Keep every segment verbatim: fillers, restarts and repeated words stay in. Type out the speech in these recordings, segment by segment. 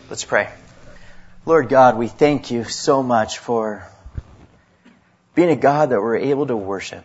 Let's pray. Lord God, we thank you so much for being a God that we're able to worship.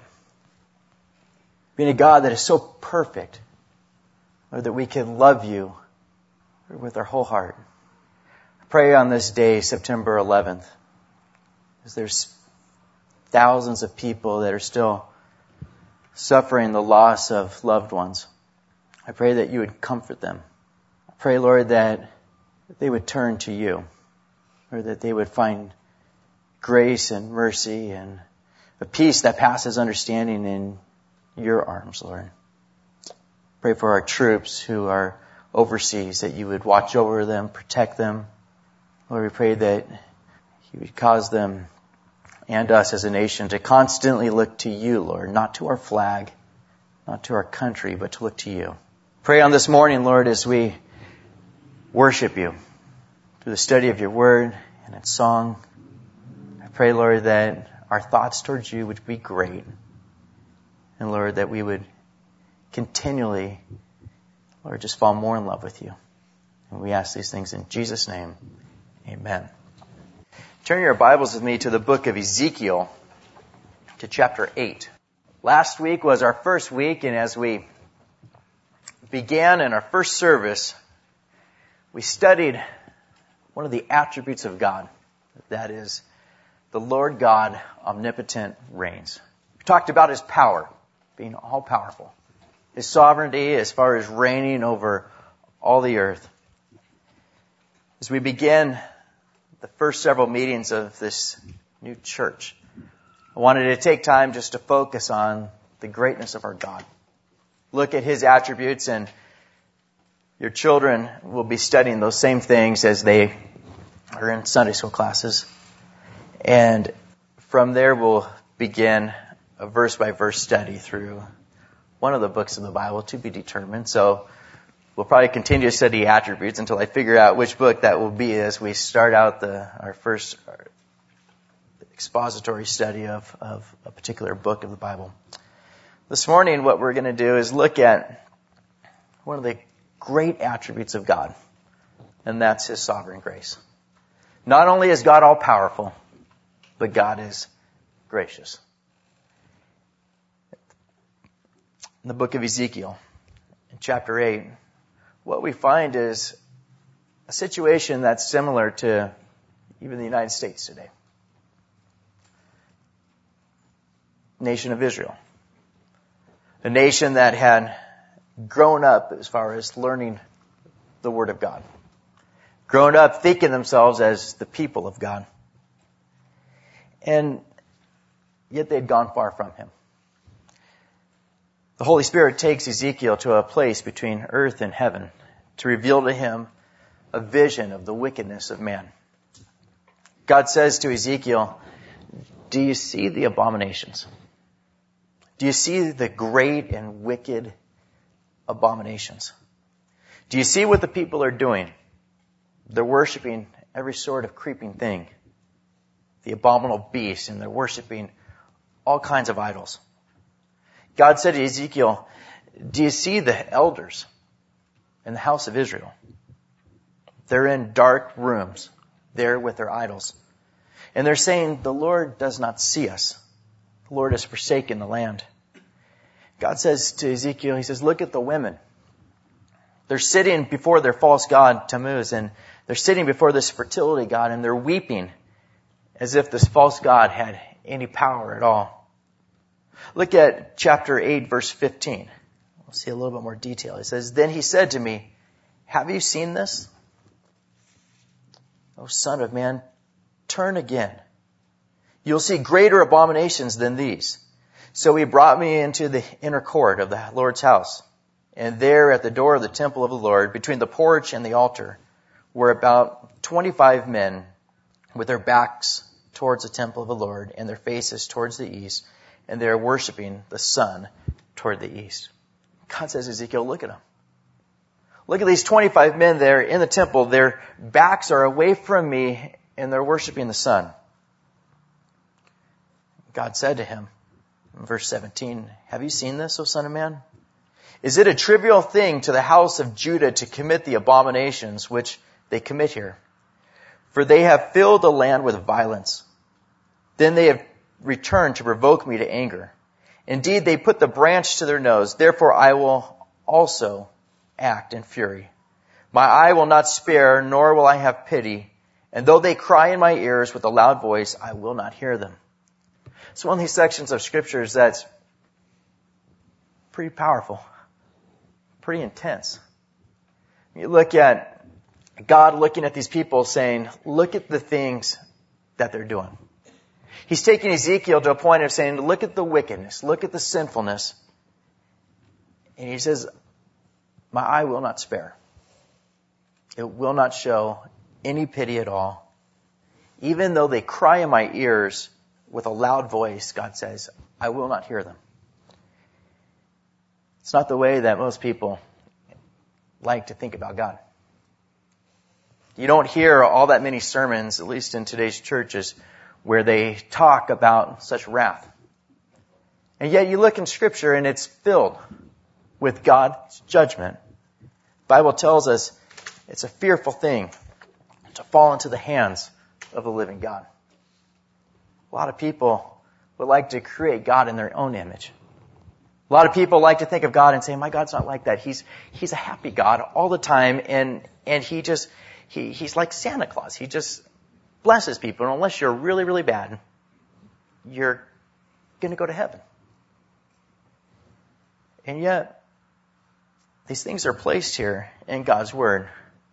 Being a God that is so perfect, Lord, that we can love you with our whole heart. I pray on this day, September eleventh, as there's thousands of people that are still suffering the loss of loved ones. I pray that you would comfort them. I pray, Lord, that they would turn to you, or that they would find grace and mercy and a peace that passes understanding in your arms, Lord. Pray for our troops who are overseas, that you would watch over them, protect them. Lord, we pray that you would cause them and us as a nation to constantly look to you, Lord, not to our flag, not to our country, but to look to you. Pray on this morning, Lord, as we worship you through the study of your word and its song. I pray, Lord, that our thoughts towards you would be great. And Lord, that we would continually, Lord, just fall more in love with you. And we ask these things in Jesus' name. Amen. Turn your Bibles with me to the book of Ezekiel, to chapter eight. Last week was our first week, and as we began in our first service, we studied one of the attributes of God. That is, the Lord God omnipotent reigns. We talked about His power, being all-powerful. His sovereignty as far as reigning over all the earth. As we begin the first several meetings of this new church, I wanted to take time just to focus on the greatness of our God. Look at His attributes, and your children will be studying those same things as they are in Sunday school classes. And from there we'll begin a verse-by-verse study through one of the books of the Bible, to be determined. So we'll probably continue to study attributes until I figure out which book that will be as we start out the our first our expository study of, of a particular book of the Bible. This morning what we're going to do is look at one of the great attributes of God, and that's His sovereign grace. Not only is God all-powerful, but God is gracious. In the book of Ezekiel, in chapter eight, what we find is a situation that's similar to even the United States today. Nation of Israel. A nation that had grown up as far as learning the Word of God. Grown up thinking themselves as the people of God. And yet they'd gone far from Him. The Holy Spirit takes Ezekiel to a place between earth and heaven to reveal to him a vision of the wickedness of man. God says to Ezekiel, do you see the abominations? Do you see the great and wicked abominations? Do you see what the people are doing? They're worshiping every sort of creeping thing, the abominable beast, and they're worshiping all kinds of idols. God said to Ezekiel, do you see the elders in the house of Israel? They're in dark rooms, there with their idols. And they're saying, the Lord does not see us. The Lord has forsaken the land. God says to Ezekiel, He says, look at the women. They're sitting before their false god, Tammuz, and they're sitting before this fertility god, and they're weeping as if this false god had any power at all. Look at chapter eight, verse fifteen. We'll see a little bit more detail. It says, then He said to me, have you seen this? O Son of man, turn again. You'll see greater abominations than these. So He brought me into the inner court of the Lord's house. And there at the door of the temple of the Lord, between the porch and the altar, were about twenty-five men with their backs towards the temple of the Lord and their faces towards the east. And they're worshiping the sun toward the east. God says, Ezekiel, look at them. Look at these twenty-five men there in the temple. Their backs are away from me, and they're worshiping the sun. God said to him, in verse seventeen, have you seen this, O son of man? Is it a trivial thing to the house of Judah to commit the abominations which they commit here. For they have filled the land with violence. Then they have returned to provoke me to anger. Indeed, they put the branch to their nose. Therefore I will also act in fury. My eye will not spare, nor will I have pity. And though they cry in my ears with a loud voice, I will not hear them. It's one of these sections of scriptures that's pretty powerful, pretty intense. You look at God looking at these people saying, look at the things that they're doing. He's taking Ezekiel to a point of saying, look at the wickedness, look at the sinfulness. And he says, my eye will not spare. It will not show any pity at all. Even though they cry in my ears with a loud voice, God says, I will not hear them. It's not the way that most people like to think about God. You don't hear all that many sermons, at least in today's churches, where they talk about such wrath. And yet you look in Scripture and it's filled with God's judgment. The Bible tells us it's a fearful thing to fall into the hands of the living God. A lot of people would like to create God in their own image. A lot of people like to think of God and say, my God's not like that. He's He's a happy God all the time, and and he just he he's like Santa Claus. He just blesses people, and unless you're really, really bad, you're going to go to heaven. And yet, these things are placed here in God's Word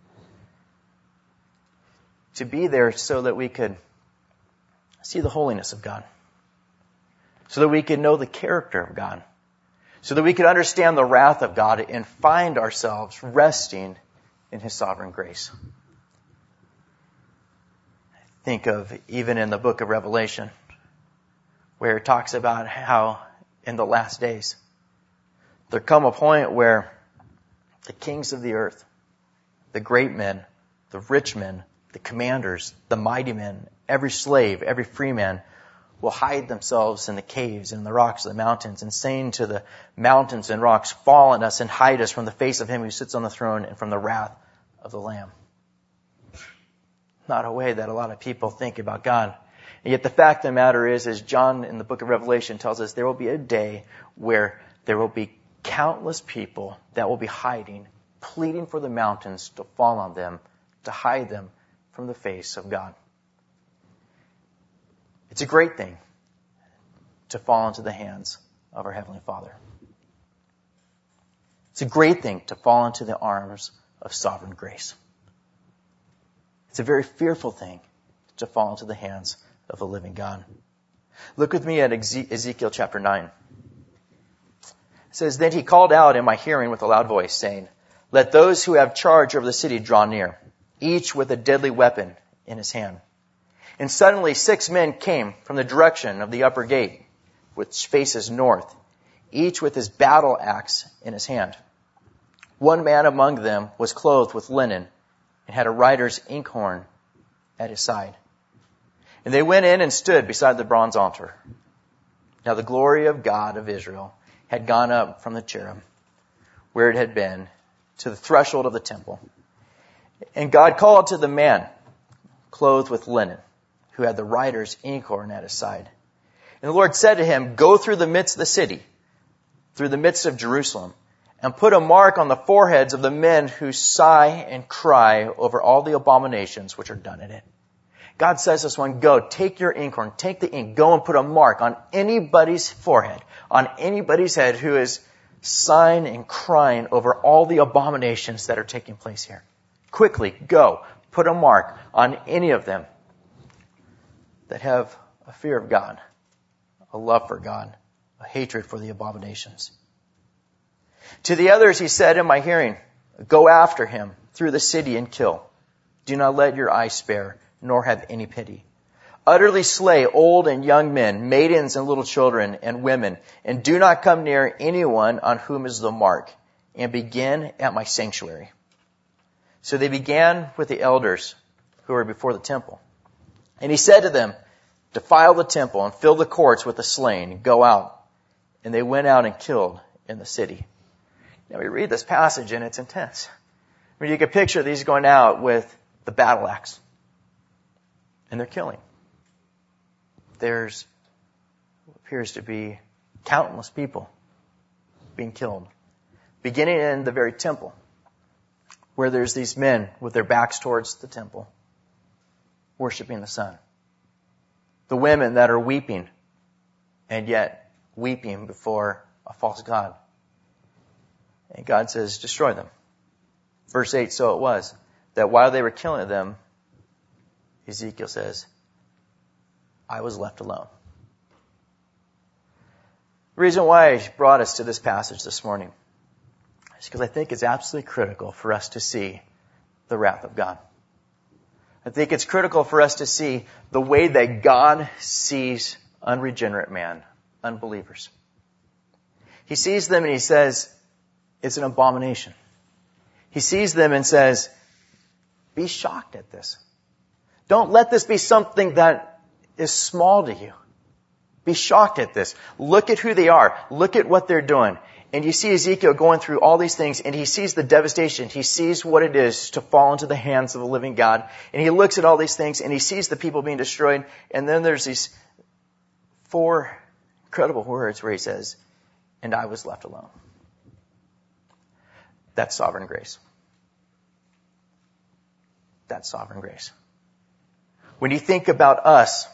to be there so that we could see the holiness of God, so that we could know the character of God, so that we could understand the wrath of God and find ourselves resting in His sovereign grace. Think of even in the book of Revelation, where it talks about how in the last days there come a point where the kings of the earth, the great men, the rich men, the commanders, the mighty men, every slave, every free man will hide themselves in the caves and the rocks of the mountains, and saying to the mountains and rocks, fall on us and hide us from the face of Him who sits on the throne and from the wrath of the Lamb. Not a way that a lot of people think about God. And yet the fact of the matter is, as John in the book of Revelation tells us, there will be a day where there will be countless people that will be hiding, pleading for the mountains to fall on them, to hide them from the face of God. It's a great thing to fall into the hands of our Heavenly Father. It's a great thing to fall into the arms of sovereign grace. It's a very fearful thing to fall into the hands of a living God. Look with me at Ezekiel chapter nine. It says, then he called out in my hearing with a loud voice, saying, let those who have charge over the city draw near, each with a deadly weapon in his hand. And suddenly six men came from the direction of the upper gate, which faces north, each with his battle axe in his hand. One man among them was clothed with linen and had a writer's inkhorn at his side. And they went in and stood beside the bronze altar. Now the glory of God of Israel had gone up from the cherub, where it had been, to the threshold of the temple. And God called to the man clothed with linen, who had the writer's inkhorn at his side. And the Lord said to him, go through the midst of the city, through the midst of Jerusalem, and put a mark on the foreheads of the men who sigh and cry over all the abominations which are done in it. God says this one, go, take your inkhorn, take the ink, go and put a mark on anybody's forehead, on anybody's head who is sighing and crying over all the abominations that are taking place here. Quickly, go, put a mark on any of them that have a fear of God, a love for God, a hatred for the abominations. To the others he said in my hearing, go after him through the city and kill. Do not let your eye spare, nor have any pity. Utterly slay old and young men, maidens and little children and women, and do not come near anyone on whom is the mark, and begin at my sanctuary. So they began with the elders who were before the temple. And he said to them, defile the temple and fill the courts with the slain. Go out. And they went out and killed in the city. Now we read this passage and it's intense. I mean, you can picture these going out with the battle axe. And they're killing. There's what appears to be countless people being killed. Beginning in the very temple, where there's these men with their backs towards the temple, worshiping the sun. The women that are weeping, and yet weeping before a false god. And God says, destroy them. Verse eight, so it was, that while they were killing them, Ezekiel says, I was left alone. The reason why I brought us to this passage this morning is because I think it's absolutely critical for us to see the wrath of God. I think it's critical for us to see the way that God sees unregenerate man, unbelievers. He sees them and he says, it's an abomination. He sees them and says, be shocked at this. Don't let this be something that is small to you. Be shocked at this. Look at who they are. Look at what they're doing. And you see Ezekiel going through all these things, and he sees the devastation. He sees what it is to fall into the hands of the living God. And he looks at all these things, and he sees the people being destroyed. And then there's these four incredible words where he says, and I was left alone. That's sovereign grace. That's sovereign grace. When you think about us,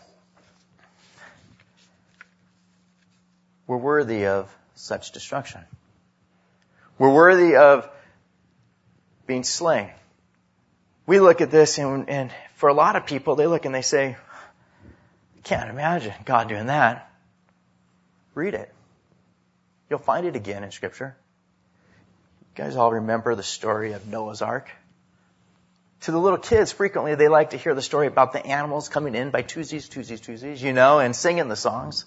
we're worthy of such destruction. We're worthy of being slain. We look at this and, and for a lot of people, they look and they say, I can't imagine God doing that. Read it. You'll find it again in Scripture. You guys all remember the story of Noah's Ark? To the little kids, frequently they like to hear the story about the animals coming in by Tuesdays, Tuesdays, Tuesdays, you know, and singing the songs.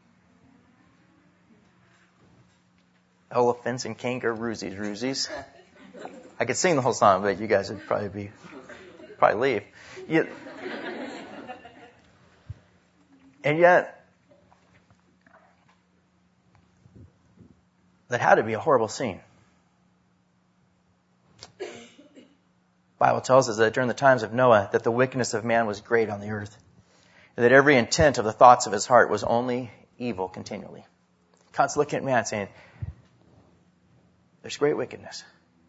Elephants and kangaroosies, roosies. I could sing the whole song, but you guys would probably be, probably leave. You, and yet, that had to be a horrible scene. The Bible tells us that during the times of Noah, that the wickedness of man was great on the earth, and that every intent of the thoughts of his heart was only evil continually. God's looking at man saying, there's great wickedness.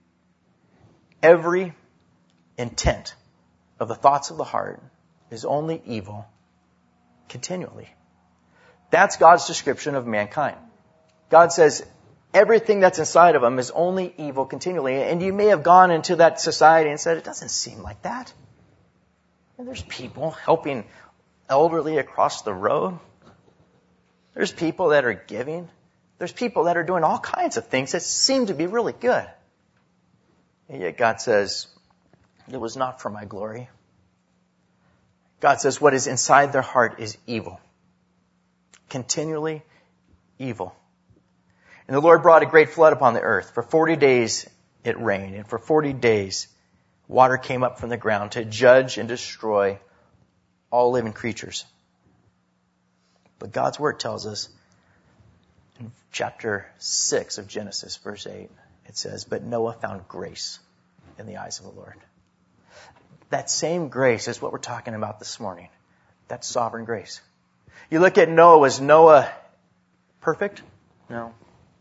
Every intent of the thoughts of the heart is only evil continually. That's God's description of mankind. God says everything that's inside of them is only evil continually. And you may have gone into that society and said, it doesn't seem like that. And there's people helping elderly across the road. There's people that are giving. There's people that are doing all kinds of things that seem to be really good. And yet God says, it was not for my glory. God says what is inside their heart is evil. Continually evil. And the Lord brought a great flood upon the earth. For forty days it rained, and for forty days water came up from the ground to judge and destroy all living creatures. But God's word tells us in chapter six of Genesis, verse eight, it says, but Noah found grace in the eyes of the Lord. That same grace is what we're talking about this morning. That's sovereign grace. You look at Noah, was Noah perfect? No.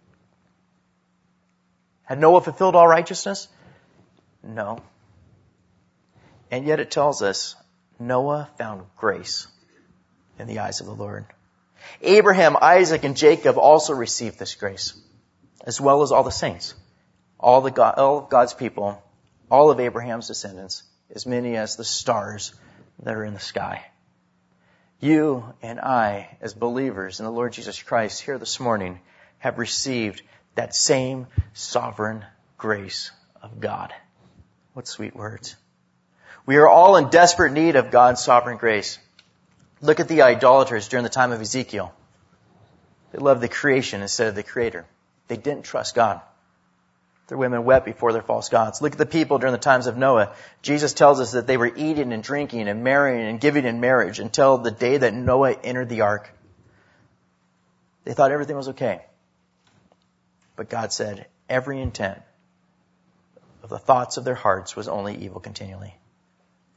Had Noah fulfilled all righteousness? No. And yet it tells us Noah found grace in the eyes of the Lord. Abraham, Isaac, and Jacob also received this grace, as well as all the saints, all the God, all of God's people, all of Abraham's descendants, as many as the stars that are in the sky. You and I, as believers in the Lord Jesus Christ here this morning, have received that same sovereign grace of God. What sweet words. We are all in desperate need of God's sovereign grace. Look at the idolaters during the time of Ezekiel. They loved the creation instead of the Creator. They didn't trust God. Their women wept before their false gods. Look at the people during the times of Noah. Jesus tells us that they were eating and drinking and marrying and giving in marriage until the day that Noah entered the ark. They thought everything was okay. But God said every intent of the thoughts of their hearts was only evil continually.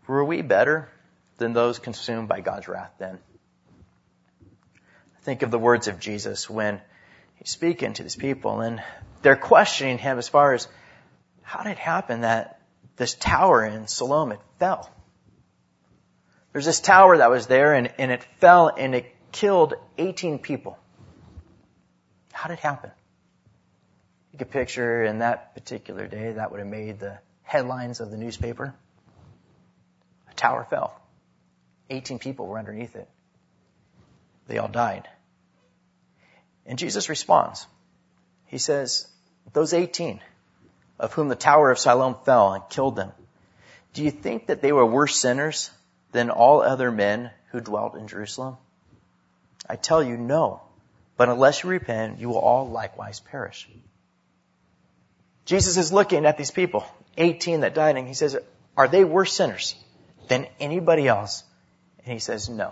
Were we better than those consumed by God's wrath then? Think of the words of Jesus when he's speaking to these people, and they're questioning him as far as how did it happen that this tower in Siloam, it fell? There's this tower that was there, and, and it fell, and it killed eighteen people. How did it happen? You could picture in that particular day, that would have made the headlines of the newspaper. A tower fell. eighteen people were underneath it. They all died. And Jesus responds. He says, those eighteen, of whom the tower of Siloam fell and killed them, do you think that they were worse sinners than all other men who dwelt in Jerusalem? I tell you, no. But unless you repent, you will all likewise perish. Jesus is looking at these people, eighteen that died, and he says, are they worse sinners than anybody else? And he says, no.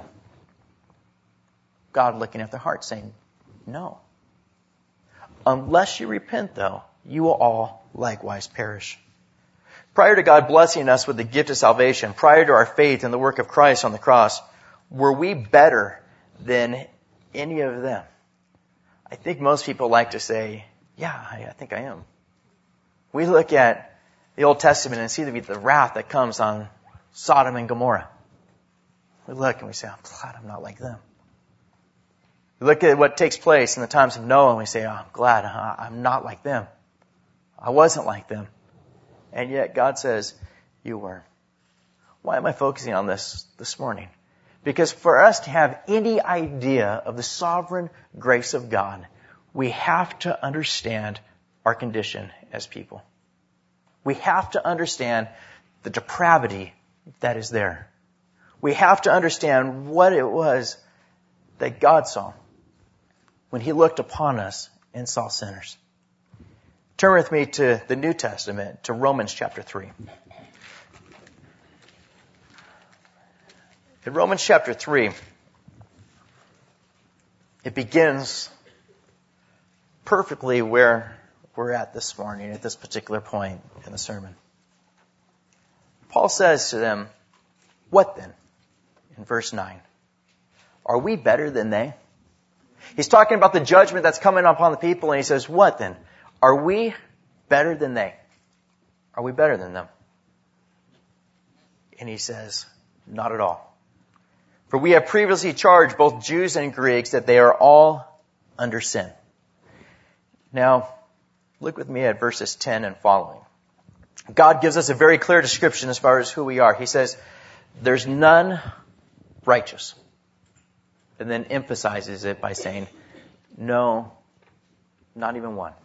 God looking at their heart saying, no. Unless you repent, though, you will all likewise perish. Prior to God blessing us with the gift of salvation, prior to our faith in the work of Christ on the cross, were we better than any of them? I think most people like to say, yeah, I, I think I am. We look at the Old Testament and see the, the wrath that comes on Sodom and Gomorrah. We look and we say, I'm glad I'm not like them. We look at what takes place in the times of Noah and we say, oh, I'm glad I'm not like them. I wasn't like them. And yet God says, you were. Why am I focusing on this this morning? Because for us to have any idea of the sovereign grace of God, we have to understand our condition as people. We have to understand the depravity that is there. We have to understand what it was that God saw when he looked upon us and saw sinners. Turn with me to the New Testament, to Romans chapter three. In Romans chapter three, it begins perfectly where we're at this morning, at this particular point in the sermon. Paul says to them, what then? In verse nine, are we better than they? He's talking about the judgment that's coming upon the people, and he says, what then? Are we better than they? Are we better than them? And he says, not at all. For we have previously charged both Jews and Greeks that they are all under sin. Now, look with me at verses ten and following. God gives us a very clear description as far as who we are. He says, there's none righteous. And then emphasizes it by saying, no, not even one.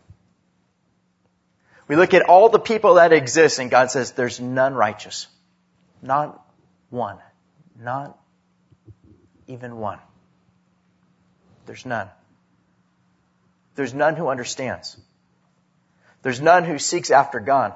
We look at all the people that exist, and God says, there's none righteous. Not one. Not even one. There's none. There's none who understands. There's none who seeks after God.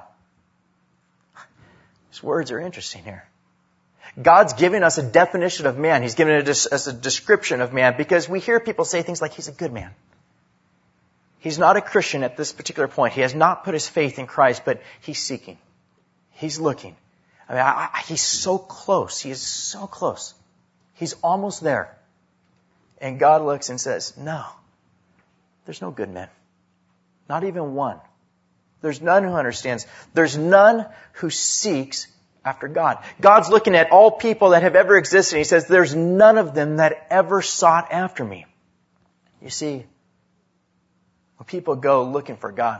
These words are interesting here. God's giving us a definition of man. He's giving us a description of man because we hear people say things like, he's a good man. He's not a Christian at this particular point. He has not put his faith in Christ, but he's seeking. He's looking. I mean, I, I, he's so close. He is so close. He's almost there. And God looks and says, no, there's no good man. Not even one. There's none who understands. There's none who seeks after God. God's looking at all people that have ever existed. And he says, there's none of them that ever sought after me. You see, when people go looking for God,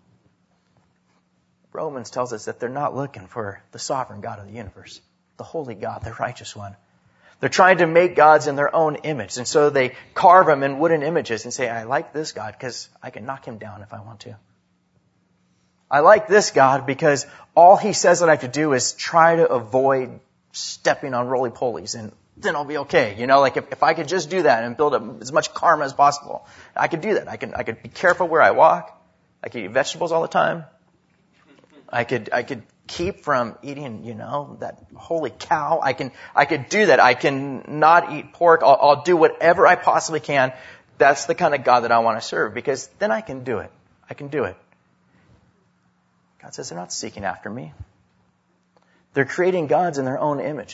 Romans tells us that they're not looking for the sovereign God of the universe, the holy God, the righteous one. They're trying to make gods in their own image. And so they carve them in wooden images and say, I like this God because I can knock him down if I want to. I like this God because all he says that I have to do is try to avoid stepping on roly-polies and then I'll be okay. You know, like if, if I could just do that and build up as much karma as possible, I could do that. I can, I could be careful where I walk. I could eat vegetables all the time. I could, I could keep from eating, you know, that holy cow. I can, I could do that. I can not eat pork. I'll, I'll do whatever I possibly can. That's the kind of God that I want to serve because then I can do it. I can do it. God says they're not seeking after me. They're creating gods in their own image.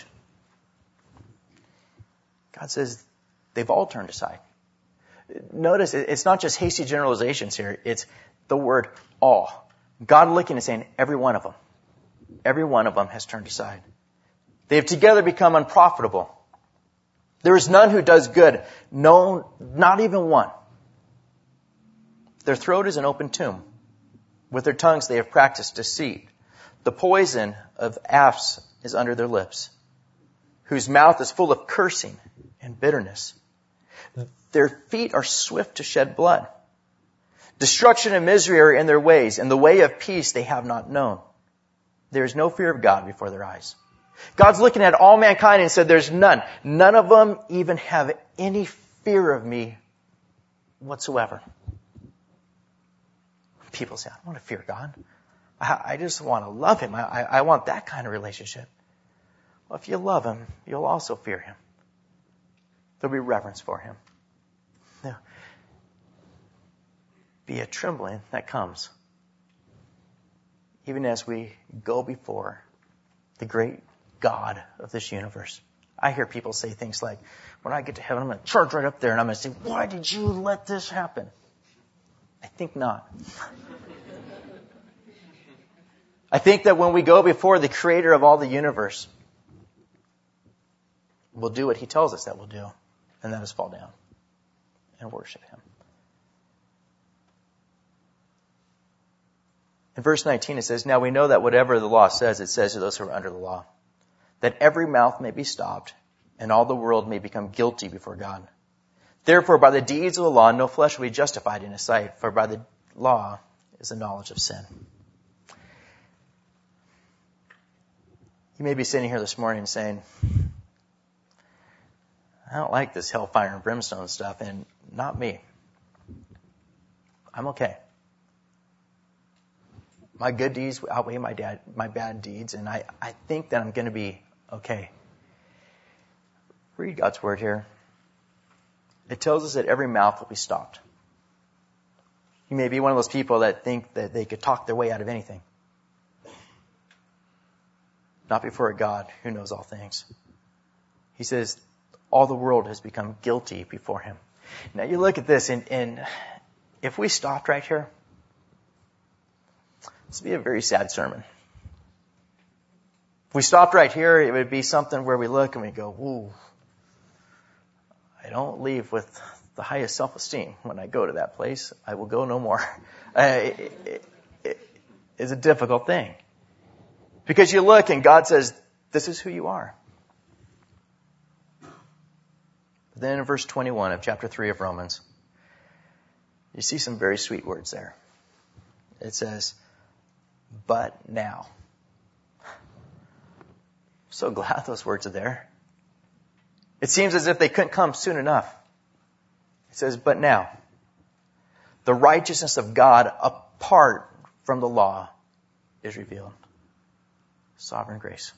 God says they've all turned aside. Notice it's not just hasty generalizations here. It's the word all. God looking and saying every one of them. Every one of them has turned aside. They have together become unprofitable. There is none who does good. No, not even one. Their throat is an open tomb. With their tongues they have practiced deceit. The poison of asps is under their lips, whose mouth is full of cursing and bitterness. Their feet are swift to shed blood. Destruction and misery are in their ways, and the way of peace they have not known. There is no fear of God before their eyes. God's looking at all mankind and said, there's none. None of them even have any fear of me whatsoever. People say, I don't want to fear God. I, I just want to love Him. I, I, I want that kind of relationship. Well, if you love Him, you'll also fear Him. There'll be reverence for Him. There'll be a trembling that comes, even as we go before the great God of this universe. I hear people say things like, when I get to heaven, I'm going to charge right up there and I'm going to say, why did you let this happen? I think not. I think that when we go before the creator of all the universe, we'll do what He tells us that we'll do, and that is fall down and worship Him. In verse nineteen it says, now we know that whatever the law says, it says to those who are under the law, that every mouth may be stopped, and all the world may become guilty before God. Therefore, by the deeds of the law, no flesh will be justified in His sight, for by the law is the knowledge of sin. You may be sitting here this morning saying, I don't like this hellfire and brimstone stuff, and not me. I'm okay. My good deeds outweigh my, dad, my bad deeds, and I, I think that I'm going to be okay. Read God's Word here. It tells us that every mouth will be stopped. You may be one of those people that think that they could talk their way out of anything. Not before a God who knows all things. He says, all the world has become guilty before Him. Now you look at this, and, and if we stopped right here, this would be a very sad sermon. If we stopped right here, it would be something where we look and we go, woo, I don't leave with the highest self-esteem when I go to that place. I will go no more. Uh, it, it, it, it's a difficult thing. Because you look and God says, this is who you are. But then in verse twenty-one of chapter three of Romans, you see some very sweet words there. It says, but now. I'm so glad those words are there. It seems as if they couldn't come soon enough. It says, but now, the righteousness of God apart from the law is revealed. Sovereign grace.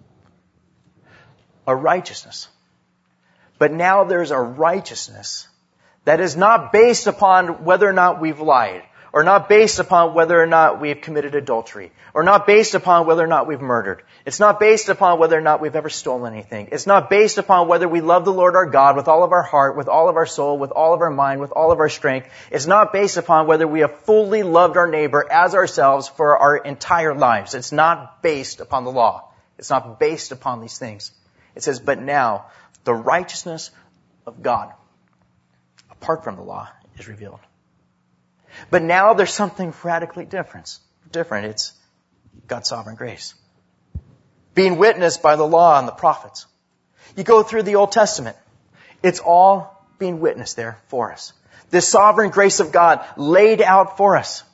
A righteousness. But now there's a righteousness that is not based upon whether or not we've lied, or not based upon whether or not we've committed adultery, or not based upon whether or not we've murdered. It's not based upon whether or not we've ever stolen anything. It's not based upon whether we love the Lord our God with all of our heart, with all of our soul, with all of our mind, with all of our strength. It's not based upon whether we have fully loved our neighbor as ourselves for our entire lives. It's not based upon the law. It's not based upon these things. It says, but now the righteousness of God apart from the law is revealed. But now there's something radically different. Different. It's God's sovereign grace. Being witnessed by the law and the prophets. You go through the Old Testament. It's all being witnessed there for us. This sovereign grace of God laid out for us.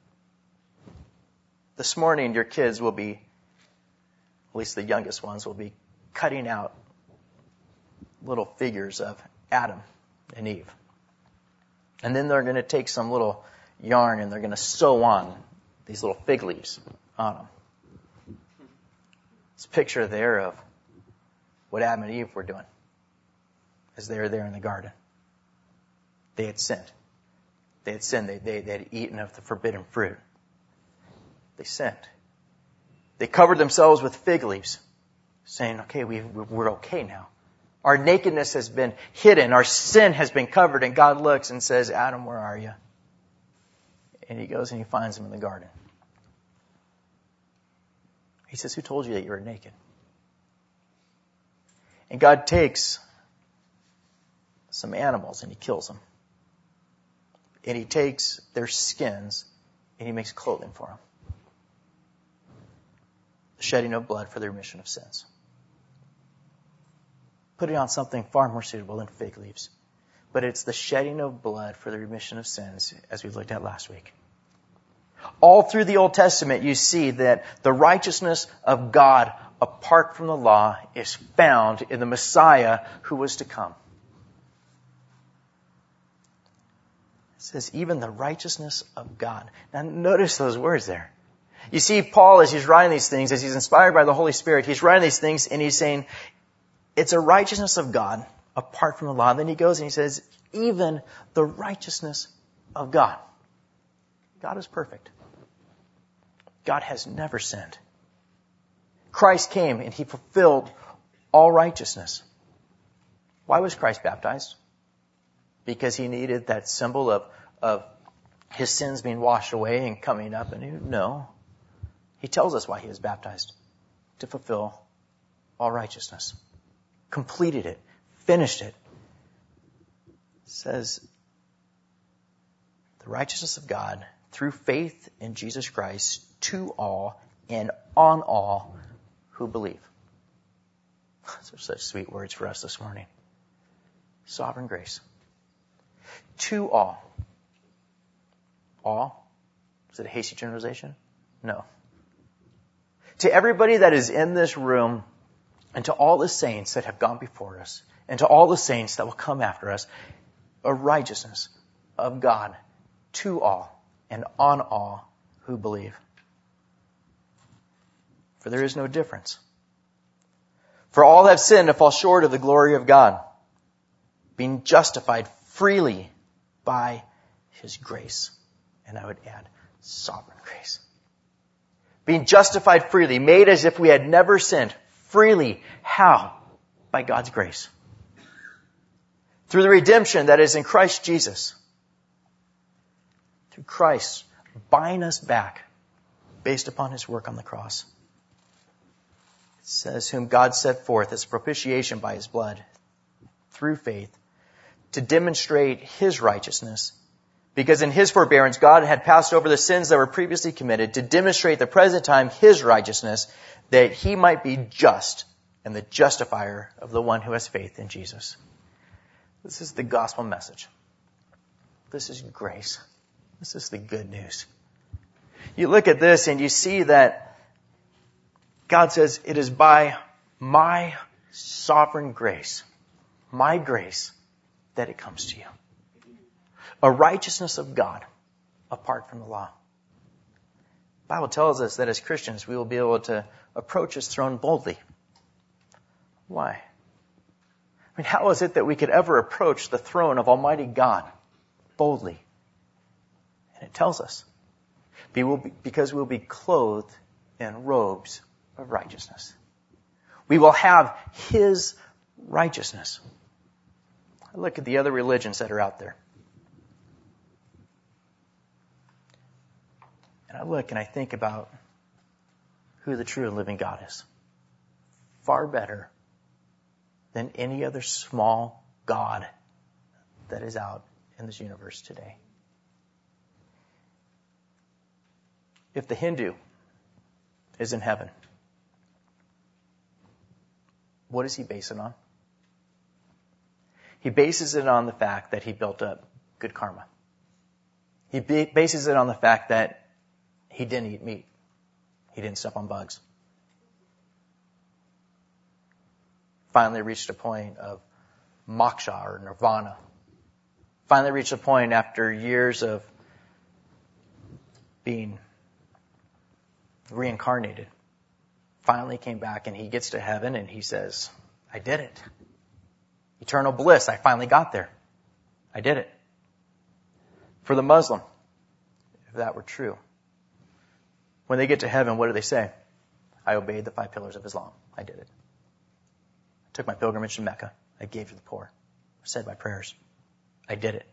This morning your kids will be, at least the youngest ones, will be cutting out little figures of Adam and Eve. And then they're going to take some little yarn and they're going to sew on these little fig leaves on them. It's a picture there of what Adam and Eve were doing as they were there in the garden. They had sinned. They had sinned. They, they, they had eaten of the forbidden fruit. They sinned. They covered themselves with fig leaves, saying, okay, we, we're okay now. Our nakedness has been hidden. Our sin has been covered. And God looks and says, Adam, where are you? And he goes and he finds him in the garden. He says, who told you that you were naked? And God takes some animals and he kills them. And he takes their skins and he makes clothing for them. The shedding of blood for the remission of sins. Putting on something far more suitable than fig leaves. But it's the shedding of blood for the remission of sins, as we looked at last week. All through the Old Testament, you see that the righteousness of God, apart from the law, is found in the Messiah who was to come. It says, even the righteousness of God. Now notice those words there. You see Paul, as he's writing these things, as he's inspired by the Holy Spirit, he's writing these things and he's saying, it's a righteousness of God apart from the law. And then he goes and he says, even the righteousness of God. God is perfect. God has never sinned. Christ came and he fulfilled all righteousness. Why was Christ baptized? Because he needed that symbol of, of his sins being washed away and coming up anew? No. He tells us why he was baptized. To fulfill all righteousness. Completed it. Finished it. It says, the righteousness of God through faith in Jesus Christ to all and on all who believe. Those are such sweet words for us this morning. Sovereign grace. To all. All? Is it a hasty generalization? No. To everybody that is in this room, and to all the saints that have gone before us, and to all the saints that will come after us, a righteousness of God to all and on all who believe. For there is no difference. For all have sinned and fall short of the glory of God, being justified freely by his grace. And I would add, sovereign grace. Being justified freely, made as if we had never sinned. Freely. How? By God's grace. Through the redemption that is in Christ Jesus. Through Christ buying us back based upon his work on the cross. It says, whom God set forth as propitiation by his blood through faith to demonstrate his righteousness. Because in his forbearance, God had passed over the sins that were previously committed to demonstrate the present time his righteousness, that he might be just and the justifier of the one who has faith in Jesus. This is the gospel message. This is grace. This is the good news. You look at this and you see that God says, it is by my sovereign grace, my grace, that it comes to you. A righteousness of God apart from the law. The Bible tells us that as Christians we will be able to approach his throne boldly. Why? I mean, how is it that we could ever approach the throne of Almighty God boldly? And it tells us. Because we'll be clothed in robes of righteousness. We will have his righteousness. I look at the other religions that are out there. And I look and I think about who the true and living God is. Far better than any other small god that is out in this universe today. If the Hindu is in heaven, what does he base it on? He bases it on the fact that he built up good karma. He bases it on the fact that he didn't eat meat. He didn't step on bugs. Finally reached a point of moksha or nirvana. Finally reached a point after years of being reincarnated. Finally came back and he gets to heaven and he says, I did it. Eternal bliss. I finally got there. I did it. For the Muslim, if that were true, when they get to heaven, what do they say? I obeyed the five pillars of Islam. I did it. I took my pilgrimage to Mecca. I gave to the poor. I said my prayers. I did it.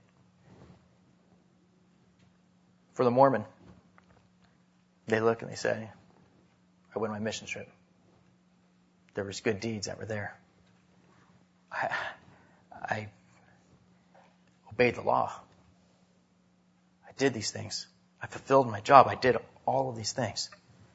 For the Mormon, they look and they say, I went on my mission trip. There was good deeds that were there. I, I obeyed the law. I did these things. I fulfilled my job. I did all of these things.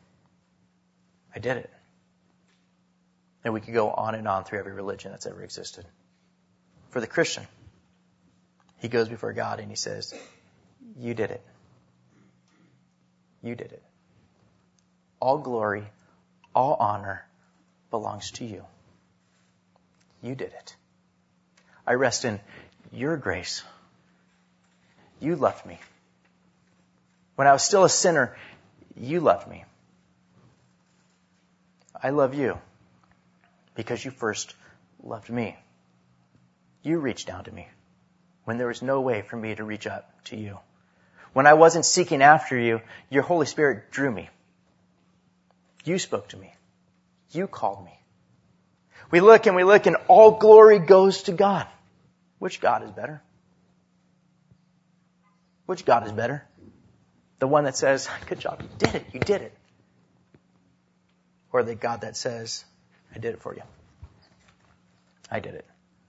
I did it. And we could go on and on through every religion that's ever existed. For the Christian, he goes before God and he says, you did it. You did it. All glory, all honor belongs to you. You did it. I rest in your grace. You loved me. When I was still a sinner, you loved me. I love you because you first loved me. You reached down to me when there was no way for me to reach up to you. When I wasn't seeking after you, your Holy Spirit drew me. You spoke to me. You called me. We look and we look and all glory goes to God. Which God is better? Which God is better? The one that says, good job, you did it, you did it. Or the God that says, I did it for you. I did it.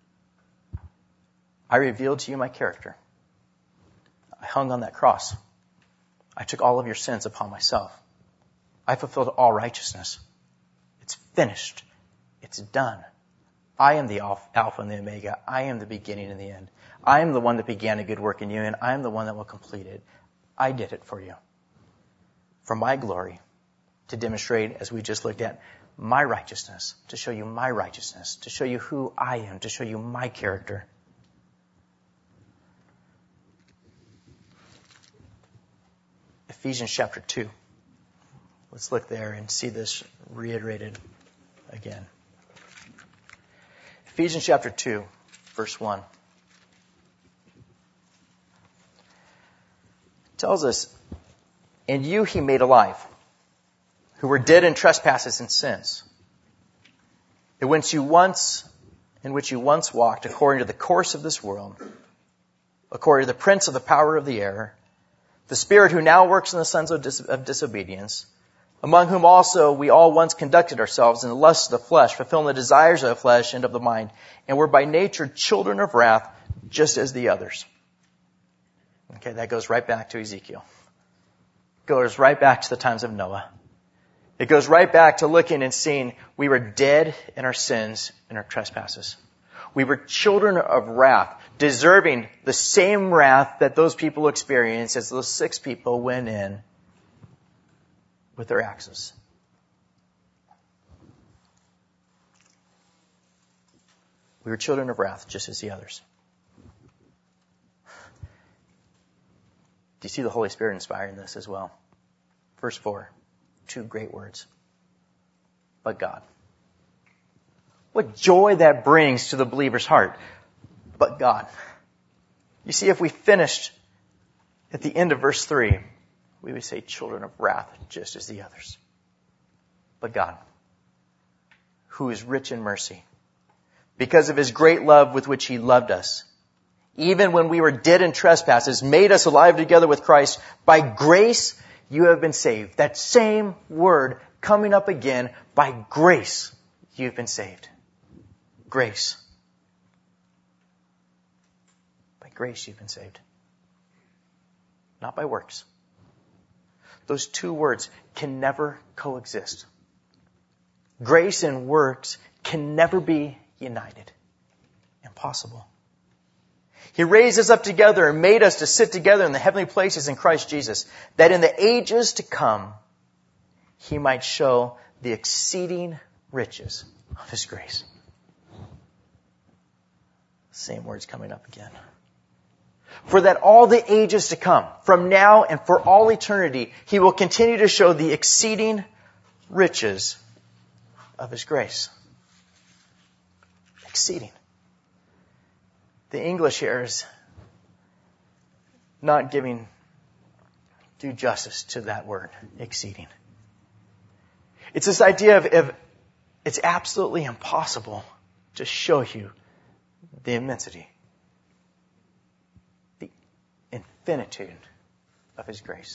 I revealed to you my character. I hung on that cross. I took all of your sins upon myself. I fulfilled all righteousness. It's finished. It's done. I am the Alpha and the Omega. I am the beginning and the end. I am the one that began a good work in you, and I am the one that will complete it. I did it for you. For my glory, to demonstrate, as we just looked at, my righteousness, to show you my righteousness, to show you who I am, to show you my character. Ephesians chapter two. Let's look there and see this reiterated again. Ephesians chapter two, verse one. Tells us, and you he made alive, who were dead in trespasses and sins, in which you once, in which you once walked according to the course of this world, according to the prince of the power of the air, the spirit who now works in the sons of, dis- of disobedience, among whom also we all once conducted ourselves in the lusts of the flesh, fulfilling the desires of the flesh and of the mind, and were by nature children of wrath, just as the others. Okay, that goes right back to Ezekiel. Goes right back to the times of Noah. It goes right back to looking and seeing we were dead in our sins and our trespasses. We were children of wrath, deserving the same wrath that those people experienced as those six people went in with their axes. We were children of wrath, just as the others. Do you see the Holy Spirit inspiring this as well? Verse four, two great words. But God. What joy that brings to the believer's heart. But God. You see, if we finished at the end of verse three, we would say children of wrath, just as the others. But God, who is rich in mercy, because of his great love with which he loved us, even when we were dead in trespasses, made us alive together with Christ. By grace you have been saved. That same word coming up again. By grace you've been saved. Grace. By grace you've been saved. Not by works. Those two words can never coexist. Grace and works can never be united. Impossible. He raised us up together and made us to sit together in the heavenly places in Christ Jesus, that in the ages to come, he might show the exceeding riches of his grace. Same words coming up again. For that all the ages to come, from now and for all eternity, he will continue to show the exceeding riches of his grace. Exceeding. The English here is not giving due justice to that word, exceeding. It's this idea of, of it's absolutely impossible to show you the immensity, the infinitude of His grace.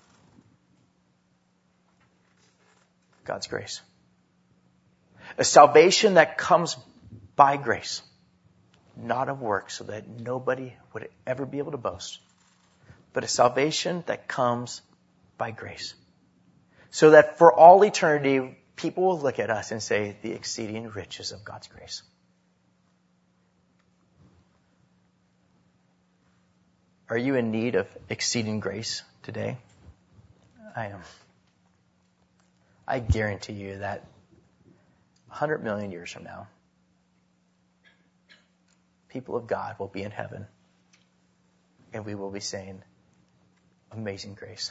God's grace. A salvation that comes by grace, not of works, so that nobody would ever be able to boast, but a salvation that comes by grace. So that for all eternity, people will look at us and say, the exceeding riches of God's grace. Are you in need of exceeding grace today? I am. I guarantee you that one hundred million years from now, people of God will be in heaven and we will be saying, amazing grace.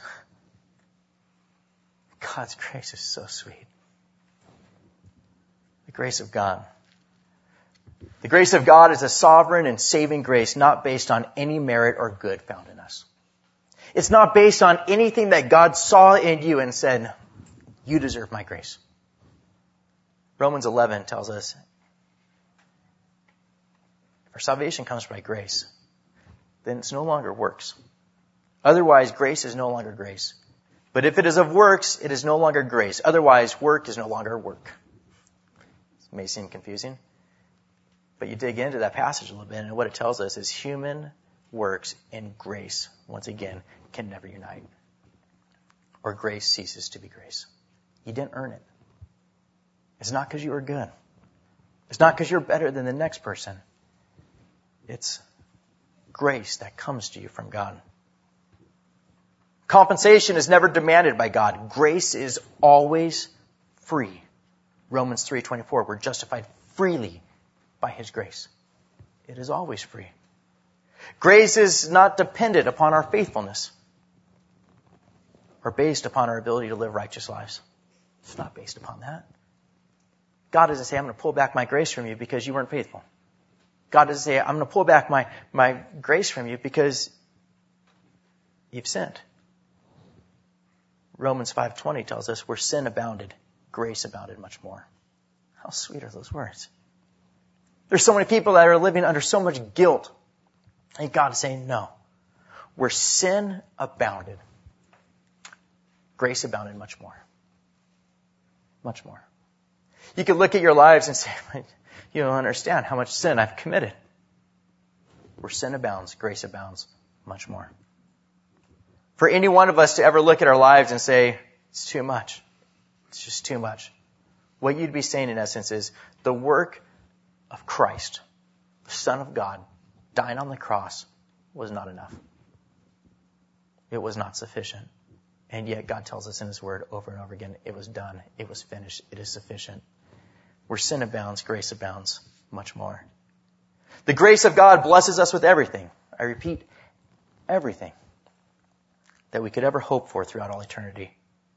God's grace is so sweet. The grace of God. The grace of God is a sovereign and saving grace, not based on any merit or good found in us. It's not based on anything that God saw in you and said, you deserve my grace. Romans eleven tells us, if our salvation comes by grace, then it's no longer works. Otherwise, grace is no longer grace. But if it is of works, it is no longer grace. Otherwise, work is no longer work. It may seem confusing, but you dig into that passage a little bit, and what it tells us is human works and grace, once again, can never unite. Or grace ceases to be grace. You didn't earn it. It's not because you were good. It's not because you're better than the next person. It's grace that comes to you from God. Compensation is never demanded by God. Grace is always free. Romans three twenty-four, we're justified freely by His grace. It is always free. Grace is not dependent upon our faithfulness or based upon our ability to live righteous lives. It's not based upon that. God doesn't say, I'm going to pull back my grace from you because you weren't faithful. God doesn't say, I'm going to pull back my, my grace from you because you've sinned. Romans five twenty tells us where sin abounded, grace abounded much more. How sweet are those words? There's so many people that are living under so much guilt. And God is saying, no. Where sin abounded, grace abounded much more. Much more. You could look at your lives and say, you don't understand how much sin I've committed. Where sin abounds, grace abounds much more. For any one of us to ever look at our lives and say, it's too much. It's just too much. What you'd be saying in essence is the work of Christ, the Son of God, dying on the cross was not enough. It was not sufficient. And yet God tells us in His Word over and over again, it was done. It was finished. It is sufficient. Where sin abounds, grace abounds much more. The grace of God blesses us with everything. I repeat, everything that we could ever hope for throughout all eternity.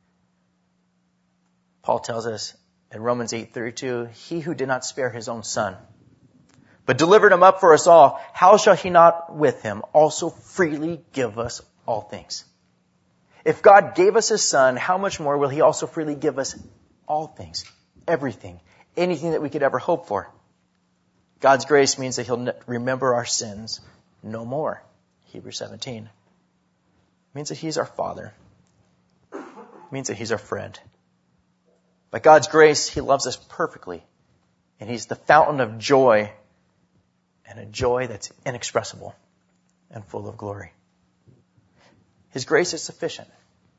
Paul tells us in Romans eight thirty-two, He who did not spare His own Son, but delivered Him up for us all, how shall He not with Him also freely give us all things? If God gave us His Son, how much more will He also freely give us all things, everything, anything that we could ever hope for? God's grace means that He'll remember our sins no more. Hebrews seventeen. It means that He's our Father. It means that He's our friend. By God's grace, He loves us perfectly. And He's the fountain of joy, and a joy that's inexpressible and full of glory. His grace is sufficient.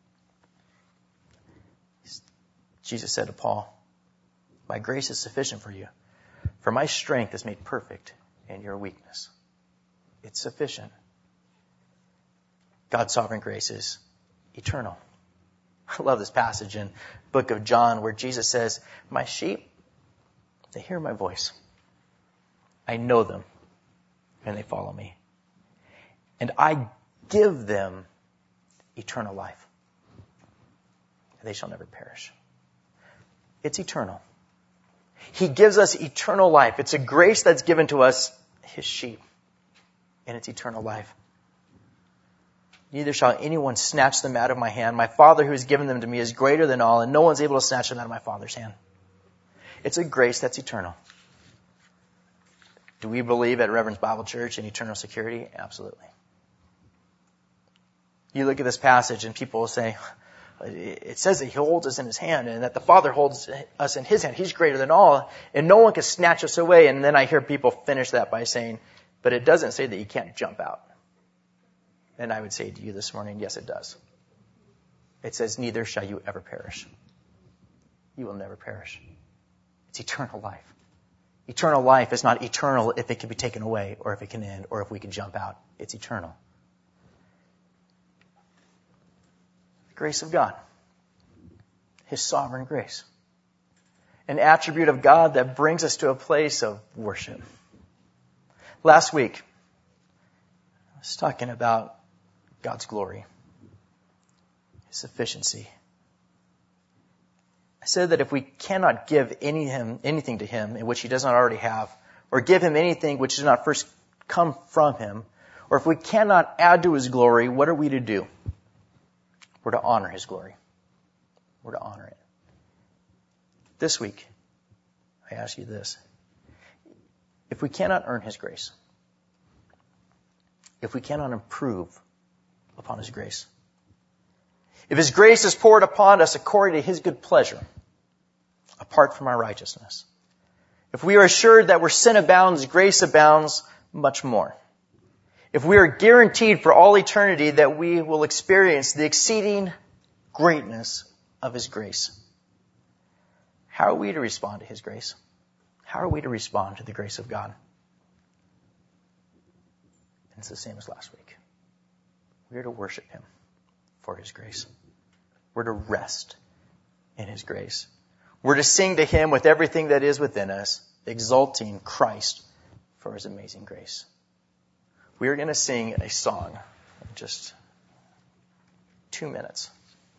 Jesus said to Paul, my grace is sufficient for you, for my strength is made perfect in your weakness. It's sufficient. God's sovereign grace is eternal. I love this passage in the book of John where Jesus says, my sheep, they hear my voice. I know them, and they follow me. And I give them eternal life. They shall never perish. It's eternal. He gives us eternal life. It's a grace that's given to us, His sheep. And it's eternal life. neither shall anyone snatch them out of my hand. My Father who has given them to me is greater than all, and no one's able to snatch them out of my Father's hand. It's a grace that's eternal. Do we believe at Reverend's Bible Church in eternal security? Absolutely. You look at this passage and people will say, it says that he holds us in his hand and that the Father holds us in his hand. He's greater than all and no one can snatch us away. And then I hear people finish that by saying, but it doesn't say that you can't jump out. And I would say to you this morning, yes, it does. It says, neither shall you ever perish. You will never perish. It's eternal life. Eternal life is not eternal if it can be taken away or if it can end or if we can jump out. It's eternal. The grace of God. His sovereign grace. An attribute of God that brings us to a place of worship. Last week, I was talking about God's glory, His sufficiency. I said that if we cannot give any him, anything to Him in which He does not already have, or give Him anything which does not first come from Him, or if we cannot add to His glory, what are we to do? We're to honor His glory. We're to honor it. This week, I ask you this. If we cannot earn His grace, if we cannot improve upon His grace, if His grace is poured upon us according to His good pleasure, apart from our righteousness, if we are assured that where sin abounds, grace abounds much more, if we are guaranteed for all eternity that we will experience the exceeding greatness of His grace, how are we to respond to His grace? How are we to respond to the grace of God? And it's the same as last week. We are to worship Him for His grace. We're to rest in His grace. We're to sing to Him with everything that is within us, exalting Christ for His amazing grace. We are going to sing a song in just two minutes.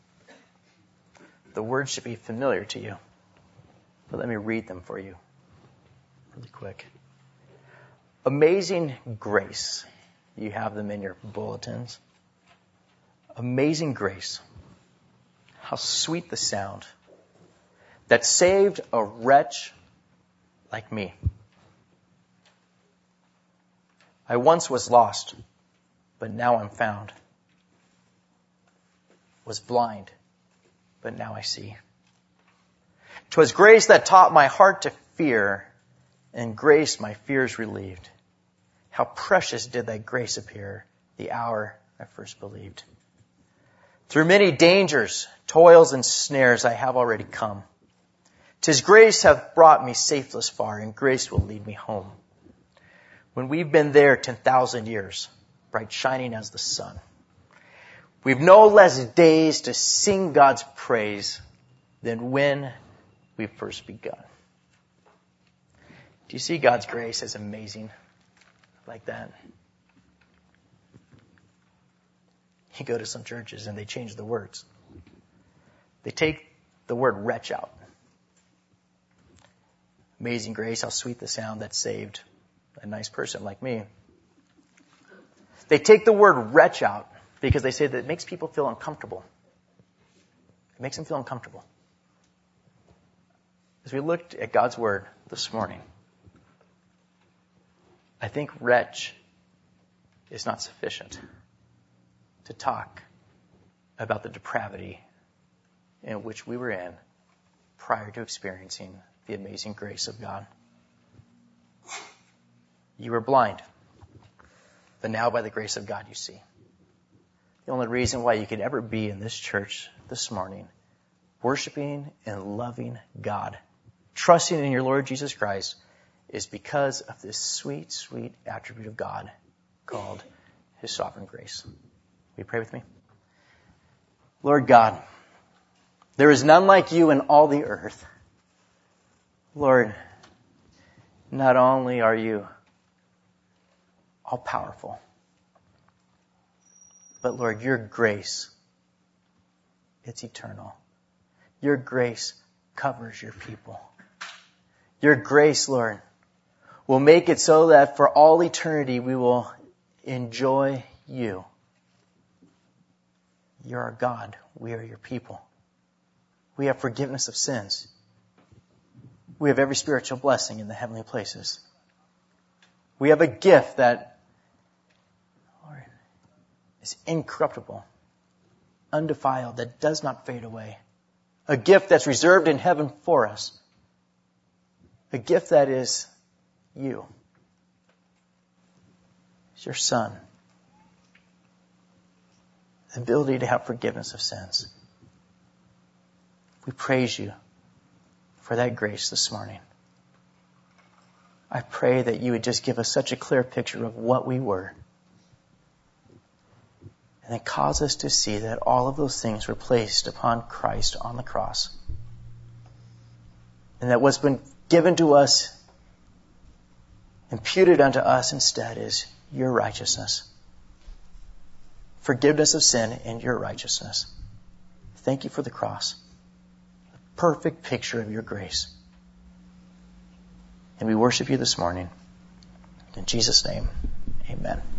The words should be familiar to you, but let me read them for you really quick. Amazing grace. You have them in your bulletins. Amazing grace. How sweet the sound that saved a wretch like me. I once was lost, but now I'm found. Was blind, but now I see. 'Twas grace that taught my heart to fear, and grace my fears relieved. How precious did that grace appear the hour I first believed. Through many dangers, toils, and snares I have already come. 'Tis grace hath brought me safe thus far, and grace will lead me home. When we've been there ten thousand years, bright shining as the sun, we've no less days to sing God's praise than when we first begun. Do you see God's grace as amazing like that? You go to some churches and they change the words. They take the word wretch out. Amazing grace, how sweet the sound that saved a nice person like me. They take the word wretch out because they say that it makes people feel uncomfortable. It makes them feel uncomfortable. As we looked at God's word this morning, I think wretch is not sufficient to talk about the depravity in which we were in prior to experiencing the amazing grace of God. You were blind, but now by the grace of God you see. The only reason why you could ever be in this church this morning, worshiping and loving God, trusting in your Lord Jesus Christ, is because of this sweet, sweet attribute of God called His sovereign grace. Will you pray with me? Lord God, there is none like you in all the earth. Lord, not only are you all powerful, but Lord, your grace, it's eternal. Your grace covers your people. Your grace, Lord, will make it so that for all eternity we will enjoy you. You're our God. We are your people. We have forgiveness of sins. We have every spiritual blessing in the heavenly places. We have a gift that, Lord, is incorruptible, undefiled, that does not fade away. A gift that's reserved in heaven for us. A gift that is you. It's your Son. The ability to have forgiveness of sins. We praise you for that grace this morning. I pray that you would just give us such a clear picture of what we were. And then cause us to see that all of those things were placed upon Christ on the cross. And that what's been given to us, imputed unto us instead, is your righteousness. Forgiveness of sin and your righteousness. Thank you for the cross. A perfect picture of your grace. And we worship you this morning. In Jesus' name, amen.